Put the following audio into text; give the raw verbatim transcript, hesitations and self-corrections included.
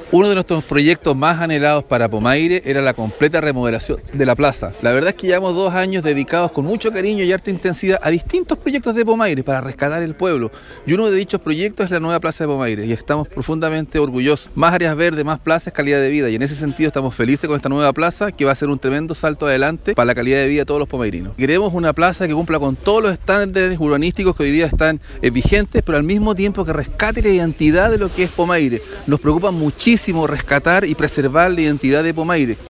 Uno de nuestros proyectos más anhelados para Pomaire era la completa remodelación de la plaza. La verdad es que llevamos dos años dedicados con mucho cariño y harta intensidad a distintos proyectos de Pomaire para rescatar el pueblo. Y uno de dichos proyectos es la nueva plaza de Pomaire y estamos profundamente orgullosos. Más áreas verdes, más plazas, calidad de vida. Y en ese sentido estamos felices con esta nueva plaza que va a ser un tremendo salto adelante para la calidad de vida de todos los pomairinos. Queremos una plaza que cumpla con todos los estándares urbanísticos que hoy día están eh, vigentes, pero al mismo tiempo que rescate la identidad de lo que es Pomaire. Nos preocupa muchísimo rescatar y preservar la identidad de Pomaire.